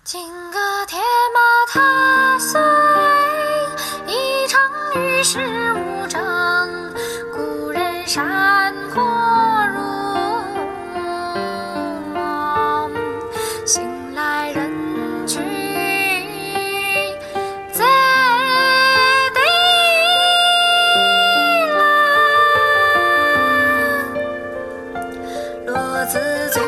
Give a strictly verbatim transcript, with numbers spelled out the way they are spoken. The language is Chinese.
金戈铁马踏碎，一场与世无争。故人山河如梦，醒来人去贼地来。落子醉